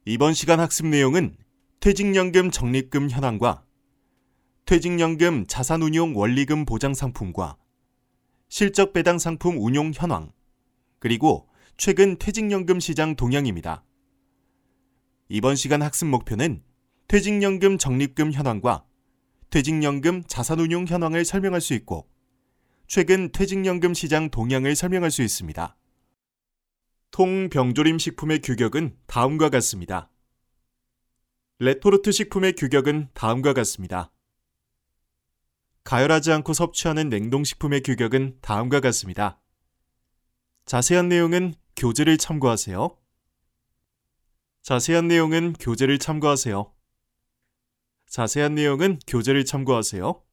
이번 시간 학습 내용은 퇴직연금 적립금 현황과 퇴직연금 자산운용 원리금 보장 상품과 실적 배당 상품 운용 현황, 그리고 최근 퇴직연금 시장 동향입니다. 이번 시간 학습 목표는 퇴직연금 적립금 현황과 퇴직연금 자산운용 현황을 설명할 수 있고 최근 퇴직연금 시장 동향을 설명할 수 있습니다. 통병조림 식품의 규격은 다음과 같습니다. 레토르트 식품의 규격은 다음과 같습니다. 가열하지 않고 섭취하는 냉동식품의 규격은 다음과 같습니다. 자세한 내용은 교재를 참고하세요. 자세한 내용은 교재를 참고하세요. 자세한 내용은 교재를 참고하세요.